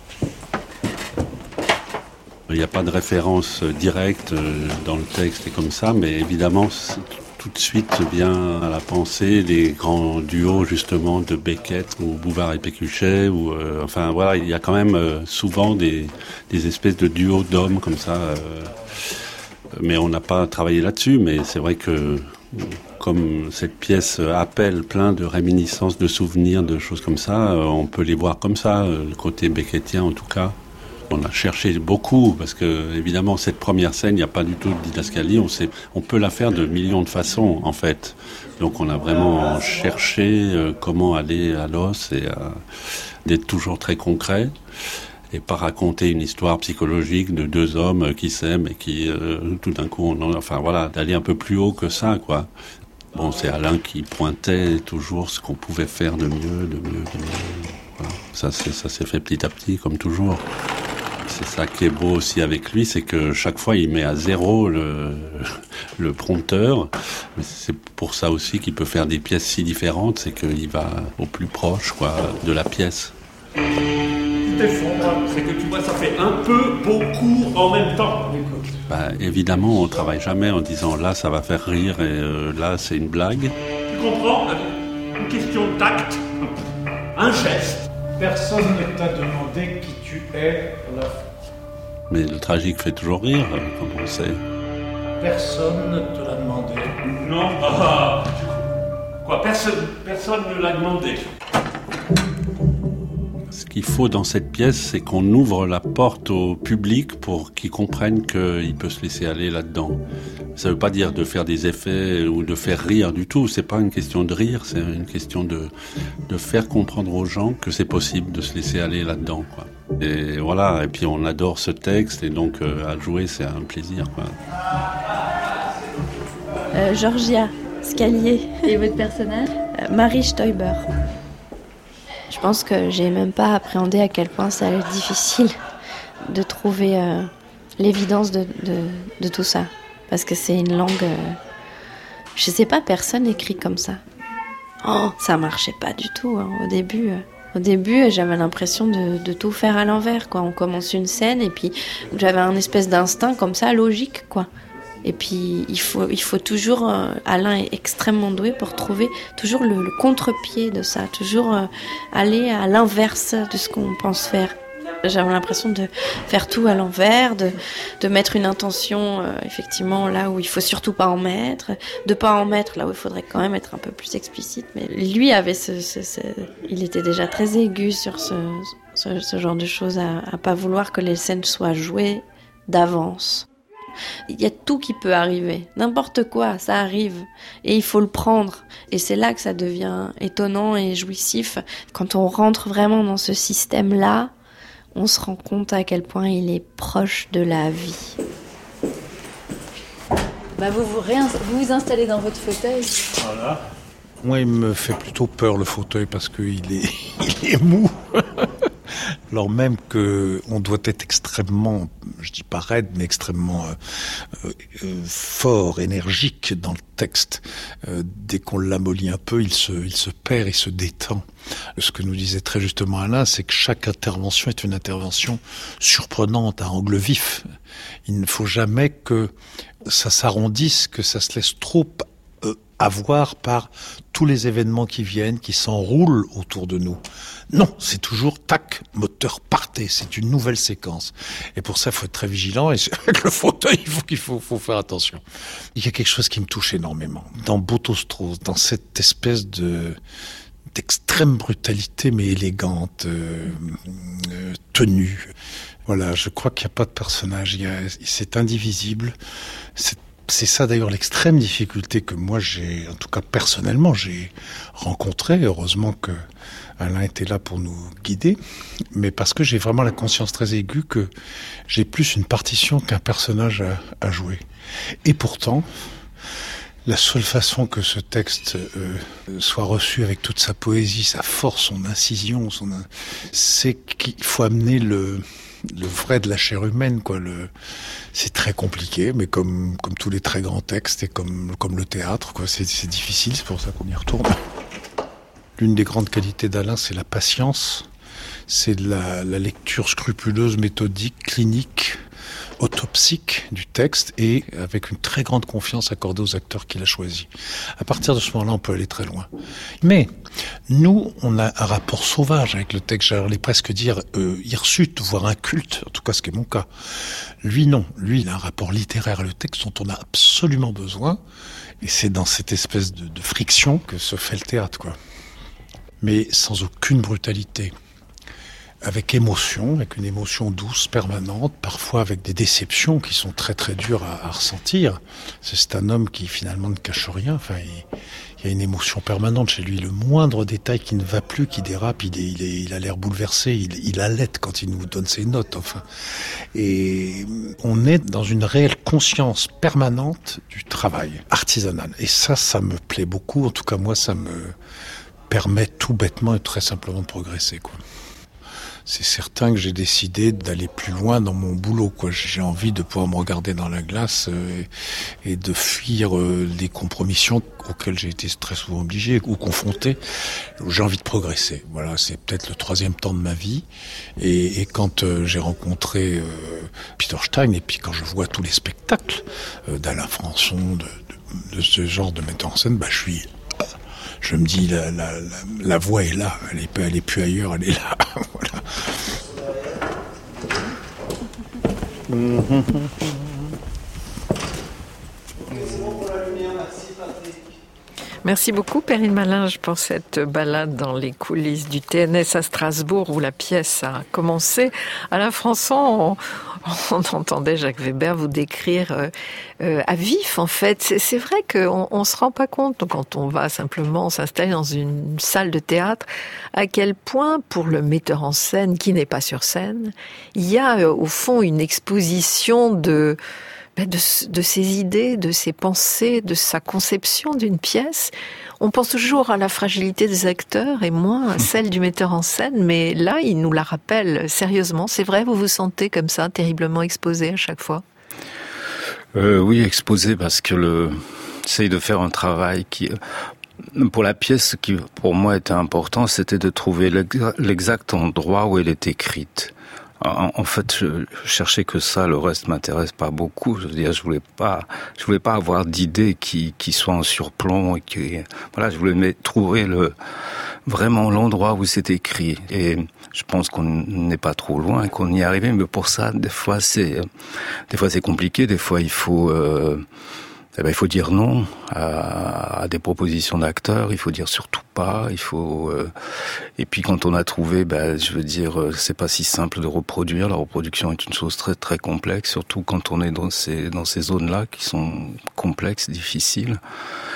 [SPEAKER 11] Il n'y a pas de référence directe dans le texte et comme ça, mais évidemment, tout de suite vient à la pensée les grands duos justement de Beckett ou Bouvard et Pécuchet enfin voilà, il y a quand même souvent des espèces de duos d'hommes comme ça, mais on n'a pas travaillé là-dessus, mais c'est vrai que comme cette pièce appelle plein de réminiscences, de souvenirs, de choses comme ça, on peut les voir comme ça, le côté beckettien en tout cas. On a cherché beaucoup, parce que évidemment cette première scène, il n'y a pas du tout de didascalie, on peut la faire de millions de façons en fait. Donc on a vraiment cherché comment aller à l'os et d'être toujours très concret et pas raconter une histoire psychologique de 2 hommes qui s'aiment et qui tout d'un coup, d'aller un peu plus haut que ça, quoi. Bon, c'est Alain qui pointait toujours ce qu'on pouvait faire de mieux. Voilà. Ça s'est fait petit à petit, comme toujours. C'est ça qui est beau aussi avec lui, c'est que chaque fois il met à 0 le prompteur. Mais c'est pour ça aussi qu'il peut faire des pièces si différentes, c'est qu'il va au plus proche, quoi, de la pièce.
[SPEAKER 8] C'est que tu vois, ça fait un peu beaucoup en même temps.
[SPEAKER 11] Évidemment, on travaille jamais en disant là ça va faire rire et là c'est une blague.
[SPEAKER 8] Tu comprends ? Une question de tact, un geste.
[SPEAKER 1] Personne ne t'a demandé qui tu es, Olaf.
[SPEAKER 11] Mais le tragique fait toujours rire, comme on sait.
[SPEAKER 1] Personne ne te l'a demandé.
[SPEAKER 8] Non, quoi, personne ne l'a demandé.
[SPEAKER 11] Ce qu'il faut dans cette pièce, c'est qu'on ouvre la porte au public pour qu'il comprenne qu'il peut se laisser aller là-dedans. Ça ne veut pas dire de faire des effets ou de faire rire du tout. C'est pas une question de rire, c'est une question de faire comprendre aux gens que c'est possible de se laisser aller là-dedans, quoi. Et voilà, et puis on adore ce texte et donc à jouer, c'est un plaisir, quoi.
[SPEAKER 12] Georgia Scalier.
[SPEAKER 10] Et votre personnage ?
[SPEAKER 12] Marie Stoiber. Je pense que j'ai même pas appréhendé à quel point ça allait être difficile de trouver l'évidence de tout ça. Parce que c'est une langue... je sais pas, personne écrit comme ça. Oh, ça marchait pas du tout, hein, au début, j'avais l'impression de tout faire à l'envers, quoi. On commence une scène et puis j'avais un espèce d'instinct comme ça, logique, quoi. Et puis il faut toujours, Alain est extrêmement doué pour trouver toujours le contre-pied de ça, toujours aller à l'inverse de ce qu'on pense faire. J'avais l'impression de faire tout à l'envers, de mettre une intention effectivement là où il faut surtout pas en mettre, de pas en mettre là où il faudrait quand même être un peu plus explicite. Mais lui avait il était déjà très aigu sur ce genre de choses, à pas vouloir que les scènes soient jouées d'avance. Il y a tout qui peut arriver, n'importe quoi, ça arrive et il faut le prendre. Et c'est là que ça devient étonnant et jouissif. Quand on rentre vraiment dans ce système-là, on se rend compte à quel point il est proche de la vie.
[SPEAKER 10] Vous vous installez dans votre fauteuil.
[SPEAKER 13] Voilà. Moi, il me fait plutôt peur le fauteuil parce qu'il est mou. Alors même qu'on doit être extrêmement, je dis pas raide, mais extrêmement fort, énergique dans le texte. Dès qu'on l'amollit un peu, il se perd, il se détend. Ce que nous disait très justement Alain, c'est que chaque intervention est une intervention surprenante, à angle vif. Il ne faut jamais que ça s'arrondisse, que ça se laisse trop avoir par tous les événements qui viennent, qui s'enroulent autour de nous. Non, c'est toujours tac, moteur, partez, c'est une nouvelle séquence. Et pour ça, il faut être très vigilant, et avec le fauteuil, il faut faire attention. Il y a quelque chose qui me touche énormément. Dans Boto-Strauss, dans cette espèce d'extrême brutalité, mais élégante, tenue. Voilà, je crois qu'il n'y a pas de personnage, c'est indivisible, c'est ça d'ailleurs l'extrême difficulté que moi j'ai, en tout cas personnellement, j'ai rencontrée. Heureusement que Alain était là pour nous guider, mais parce que j'ai vraiment la conscience très aiguë que j'ai plus une partition qu'un personnage à jouer. Et pourtant, la seule façon que ce texte soit reçu avec toute sa poésie, sa force, son incision, c'est qu'il faut amener le vrai de la chair humaine, quoi. C'est très compliqué, mais comme tous les très grands textes et comme le théâtre, quoi, c'est difficile, c'est pour ça qu'on y retourne. L'une des grandes qualités d'Alain, c'est la patience, c'est la lecture scrupuleuse, méthodique, clinique, autopsique du texte, et avec une très grande confiance accordée aux acteurs qu'il a choisis. À partir de ce moment-là, on peut aller très loin. Mais nous, on a un rapport sauvage avec le texte. J'allais presque dire hirsute, voire un culte, en tout cas ce qui est mon cas. Lui, non. Lui, il a un rapport littéraire à le texte dont on a absolument besoin, et c'est dans cette espèce de friction que se fait le théâtre, quoi. Mais sans aucune brutalité. Avec émotion, avec une émotion douce, permanente, parfois avec des déceptions qui sont très très dures à ressentir. C'est un homme qui finalement ne cache rien. Enfin, il y a une émotion permanente chez lui. Le moindre détail qui ne va plus, qui dérape, il a l'air bouleversé. Il halète quand il nous donne ses notes. Enfin, et on est dans une réelle conscience permanente du travail artisanal. Et ça me plaît beaucoup. En tout cas, moi, ça me permet tout bêtement et très simplement de progresser, quoi. C'est certain que j'ai décidé d'aller plus loin dans mon boulot, quoi. J'ai envie de pouvoir me regarder dans la glace et de fuir les compromissions auxquelles j'ai été très souvent obligé ou confronté. J'ai envie de progresser. Voilà, c'est peut-être le 3e temps de ma vie. Et quand j'ai rencontré Peter Stein, et puis quand je vois tous les spectacles d'Alain Françon, de ce genre de metteur en scène, je me dis, la voix est là, elle est plus ailleurs, elle est là. Voilà.
[SPEAKER 3] Merci beaucoup Perrine Malinge pour cette balade dans les coulisses du TNS à Strasbourg où la pièce a commencé. Alain Françon, on entendait Jacques Weber vous décrire à vif en fait. C'est vrai qu'on se rend pas compte quand on va simplement s'installer dans une salle de théâtre à quel point pour le metteur en scène qui n'est pas sur scène, il y a au fond une exposition de ses idées, de ses pensées, de sa conception d'une pièce. On pense toujours à la fragilité des acteurs et moins à celle du metteur en scène, mais là, il nous la rappelle sérieusement. C'est vrai, vous vous sentez comme ça, terriblement exposé à chaque fois ?
[SPEAKER 2] Oui, exposé parce que j'essaye de faire un travail qui... Pour la pièce, ce qui pour moi était important, c'était de trouver l'exact endroit où elle est écrite. En fait, je cherchais que ça, le reste m'intéresse pas beaucoup. Je veux dire, je voulais pas avoir d'idées qui soient en surplomb et je voulais trouver vraiment l'endroit où c'est écrit. Et je pense qu'on n'est pas trop loin, qu'on y est arrivé, mais pour ça, des fois c'est compliqué, des fois il faut dire non à des propositions d'acteurs, il faut dire surtout pas, et puis quand on a trouvé, c'est pas si simple de reproduire. La reproduction est une chose très très complexe, surtout quand on est dans ces zones-là qui sont complexes, difficiles.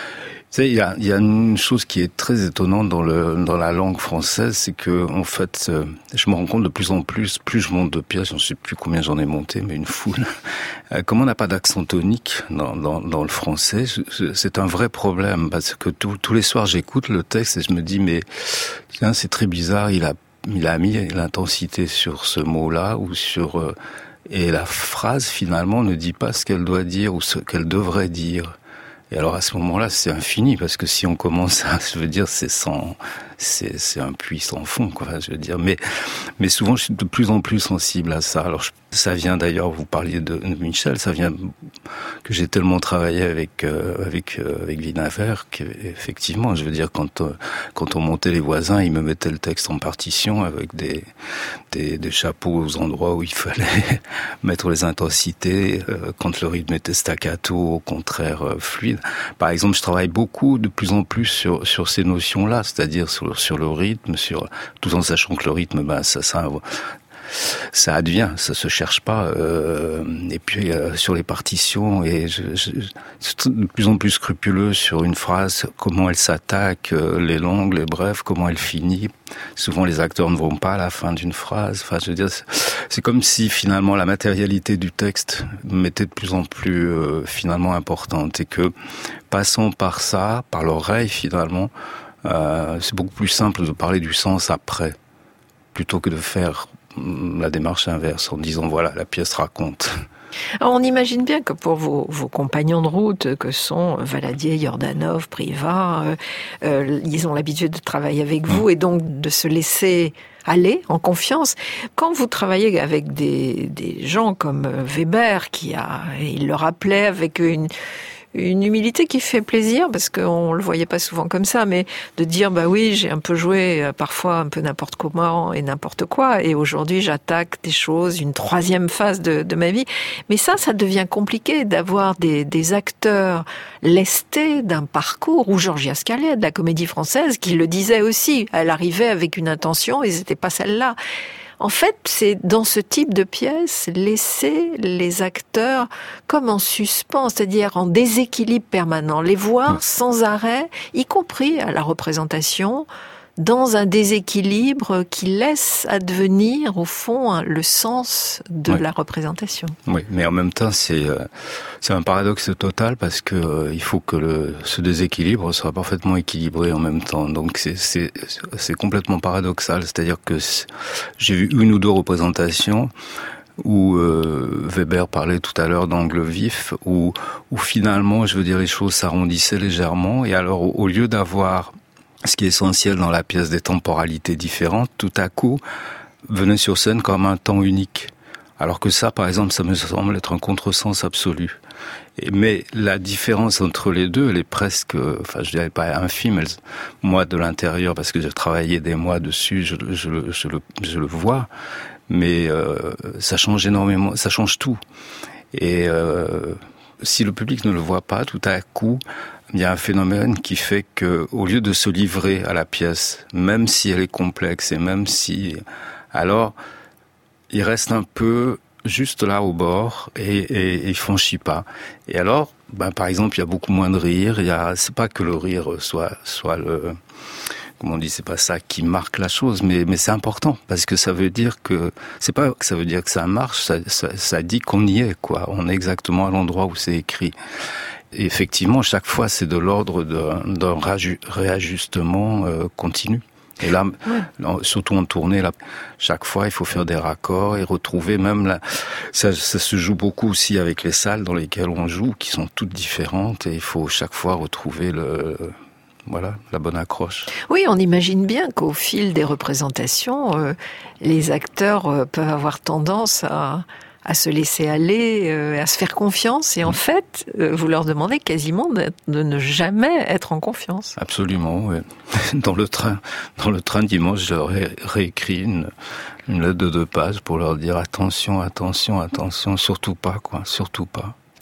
[SPEAKER 2] Il y a une chose qui est très étonnante dans la langue française, c'est que en fait, je me rends compte de plus en plus je monte de pièces, je ne sais plus combien j'en ai monté, mais une foule. Comme on n'a pas d'accent tonique dans le français, c'est un vrai problème parce que tous les soirs j'écoute le texte et je me dis mais tiens, c'est très bizarre, il a mis l'intensité sur ce mot-là ou sur et la phrase finalement ne dit pas ce qu'elle doit dire ou ce qu'elle devrait dire. Et alors à ce moment-là, c'est infini parce que si on commence à, je veux dire, c'est un puits sans fond, quoi. Je veux dire, mais souvent je suis de plus en plus sensible à ça. Alors ça vient d'ailleurs, vous parliez de Michel, ça vient que j'ai tellement travaillé avec Vinaver qu'effectivement, je veux dire, quand on montait Les Voisins, il me mettait le texte en partition avec des chapeaux aux endroits où il fallait mettre les intensités, quand le rythme était staccato, au contraire fluide. Par exemple, je travaille beaucoup, de plus en plus sur ces notions-là, c'est-à-dire sur le rythme, tout en sachant que le rythme, ça advient, ça se cherche pas. Et puis sur les partitions, et je suis de plus en plus scrupuleux sur une phrase, comment elle s'attaque, les longues, les brèves, comment elle finit. Souvent les acteurs ne vont pas à la fin d'une phrase. Enfin, je veux dire, c'est comme si finalement la matérialité du texte m'était de plus en plus finalement importante, et que passant par ça, par l'oreille finalement, c'est beaucoup plus simple de parler du sens après, plutôt que de faire la démarche inverse en disant voilà, la pièce raconte.
[SPEAKER 3] Alors on imagine bien que pour vos compagnons de route que sont Valadier, Yordanov, Privat, ils ont l'habitude de travailler avec vous et donc de se laisser aller en confiance. Quand vous travaillez avec des gens comme Weber, il le rappelait avec une humilité qui fait plaisir, parce qu'on le voyait pas souvent comme ça, mais de dire bah oui, j'ai un peu joué parfois un peu n'importe comment et n'importe quoi, et aujourd'hui j'attaque des choses, une troisième phase de ma vie. Mais ça devient compliqué d'avoir des acteurs lestés d'un parcours, ou Georgia Scalea de la Comédie Française qui le disait aussi, elle arrivait avec une intention et c'était pas celle-là. En fait, c'est dans ce type de pièce laisser les acteurs comme en suspens, c'est-à-dire en déséquilibre permanent, les voir sans arrêt, y compris à la représentation, dans un déséquilibre qui laisse advenir, au fond, le sens de la représentation.
[SPEAKER 2] Oui, mais en même temps, c'est un paradoxe total parce que il faut que ce déséquilibre soit parfaitement équilibré en même temps. Donc c'est complètement paradoxal. C'est-à-dire que j'ai vu une ou deux représentations où Weber parlait tout à l'heure d'angle vif, où finalement, je veux dire, les choses s'arrondissaient légèrement. Et alors, au lieu d'avoir ce qui est essentiel dans la pièce, des temporalités différentes, tout à coup, venait sur scène comme un temps unique. Alors que ça, par exemple, ça me semble être un contresens absolu. Mais la différence entre les deux, elle est presque, enfin, je dirais pas infime. Moi, de l'intérieur, parce que j'ai travaillé des mois dessus, je le vois. Mais ça change énormément, ça change tout. Et si le public ne le voit pas, tout à coup, il y a un phénomène qui fait que, au lieu de se livrer à la pièce, même si elle est complexe et même si, alors, il reste un peu juste là au bord et il franchit pas. Et alors, par exemple, il y a beaucoup moins de rire. C'est pas que le rire soit le, comme on dit, c'est pas ça qui marque la chose, mais c'est important parce que ça veut dire que c'est pas que ça veut dire que ça marche, ça dit qu'on y est, quoi. On est exactement à l'endroit où c'est écrit. Et effectivement, chaque fois, c'est de l'ordre d'un réajustement continu. Et là, surtout en tournée, là, chaque fois, il faut faire des raccords et retrouver même ça se joue beaucoup aussi avec les salles dans lesquelles on joue, qui sont toutes différentes, et il faut chaque fois retrouver la bonne accroche.
[SPEAKER 3] Oui, on imagine bien qu'au fil des représentations, les acteurs peuvent avoir tendance à se laisser aller, à se faire confiance, et en fait, vous leur demandez quasiment de ne jamais être en confiance.
[SPEAKER 2] Absolument, oui. Dans le train dimanche, j'aurais réécrit une lettre de 2 pages pour leur dire attention, surtout pas, surtout pas.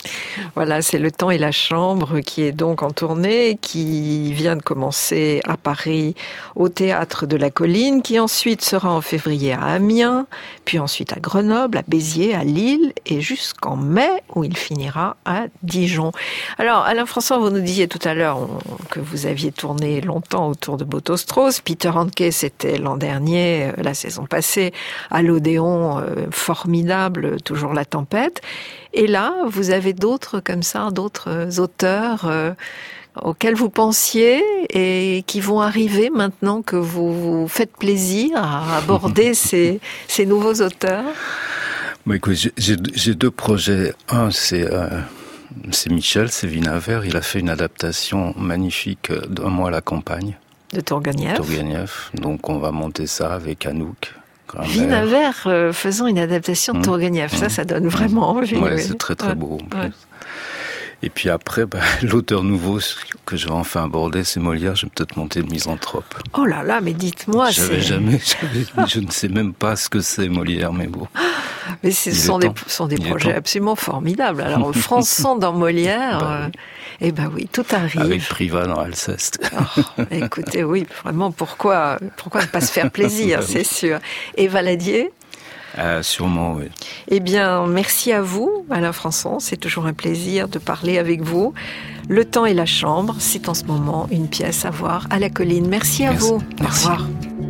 [SPEAKER 3] Voilà, c'est Le Temps et la Chambre qui est donc en tournée, qui vient de commencer à Paris au Théâtre de la Colline, qui ensuite sera en février à Amiens, puis ensuite à Grenoble, à Béziers, à Lille et jusqu'en mai où il finira à Dijon. Alors Alain François, vous nous disiez tout à l'heure que vous aviez tourné longtemps autour de Boto-Strauss. Peter Handke, c'était l'an dernier, la saison passée, à l'Odéon, formidable, toujours La Tempête. Et là, vous avez d'autres comme ça, d'autres auteurs auxquels vous pensiez et qui vont arriver maintenant que vous faites plaisir à aborder ces nouveaux auteurs?
[SPEAKER 2] Bah, écoute, j'ai deux projets. Un, c'est Michel Sévinaver. Il a fait une adaptation magnifique d'Un mois à la campagne.
[SPEAKER 3] De Tourguenieff.
[SPEAKER 2] Donc on va monter ça avec Anouk.
[SPEAKER 3] Vinaver faisant une adaptation de Tourguenieff, ça donne vraiment envie.
[SPEAKER 2] Ouais, c'est très très beau en plus. Et puis après, l'auteur nouveau que je vais enfin aborder, c'est Molière. Je vais peut-être monter de Misanthrope.
[SPEAKER 3] Oh là là, mais dites-moi,
[SPEAKER 2] je ne sais même pas ce que c'est Molière, mais bon.
[SPEAKER 3] Mais ce sont des projets absolument formidables. Alors, Françon dans Molière, eh ben oui, tout arrive.
[SPEAKER 2] Avec Privat dans Alceste.
[SPEAKER 3] Écoutez, oui, vraiment, pourquoi ne pas se faire plaisir, c'est sûr. Et Valadier?
[SPEAKER 2] Sûrement, oui.
[SPEAKER 3] Eh bien, merci à vous, Alain Françon. C'est toujours un plaisir de parler avec vous. Le Temps et la Chambre, c'est en ce moment une pièce à voir à la Colline. Merci à vous.
[SPEAKER 2] Merci.
[SPEAKER 3] Au revoir.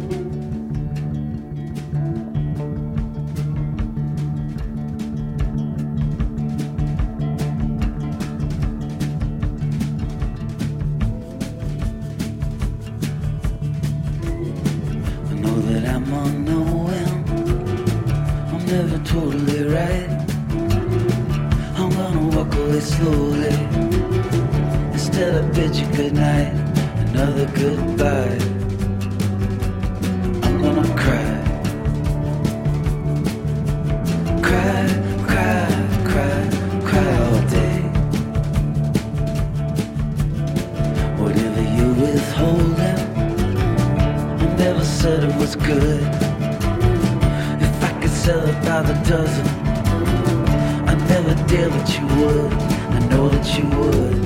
[SPEAKER 14] Never totally right. I'm gonna walk away slowly. Instead of bid you good night, another goodbye. I'm gonna cry. Cry, cry, cry, cry all day. Whatever you're withholding, I never said it was good. Sell it by the dozen. I never dare that you would. I know that you would.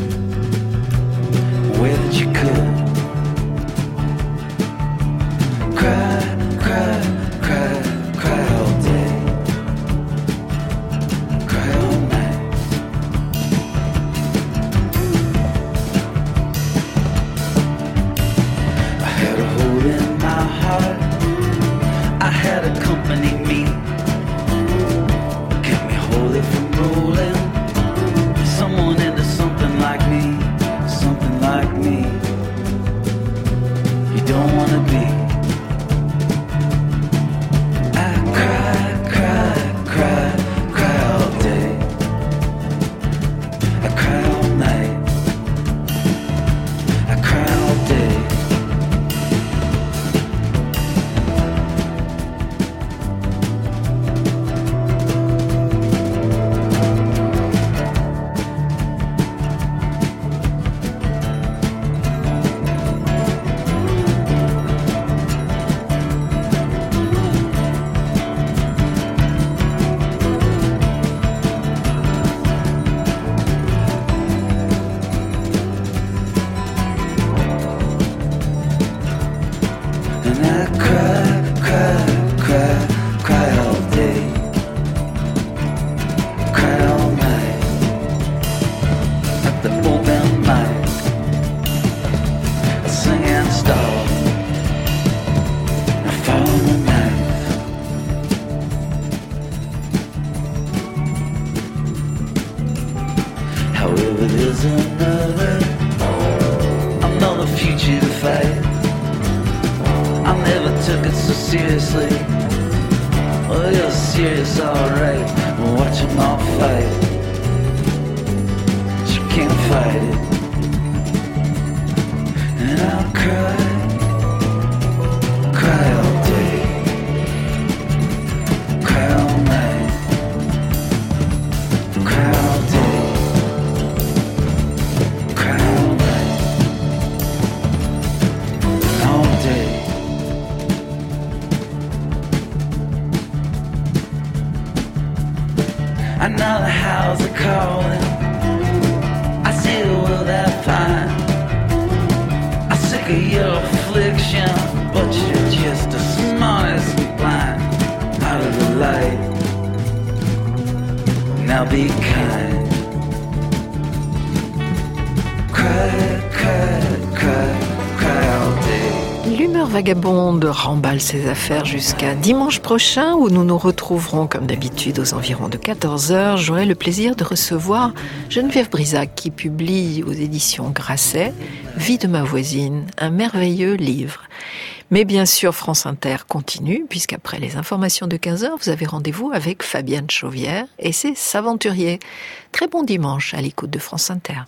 [SPEAKER 14] Where that you could. Cry, cry, cry, cry all day. Cry all night. I had a hole in my heart. I had a company me, kept me holy from rolling. Someone into something like me, something like me. You don't wanna be. I cry, cry, cry, cry all day. I cry all night. I cry all day. Another house a call be kind. Cry, cry, cry, cry all day.
[SPEAKER 3] L'humeur vagabonde remballe ses affaires jusqu'à dimanche prochain où nous nous retrouverons comme d'habitude aux environs de 14h. J'aurai le plaisir de recevoir Geneviève Brisac qui publie aux éditions Grasset « Vie de ma voisine », un merveilleux livre. Mais bien sûr, France Inter continue, puisqu'après les informations de 15h, vous avez rendez-vous avec Fabienne Chauvière et ses Saventuriers. Très bon dimanche à l'écoute de France Inter.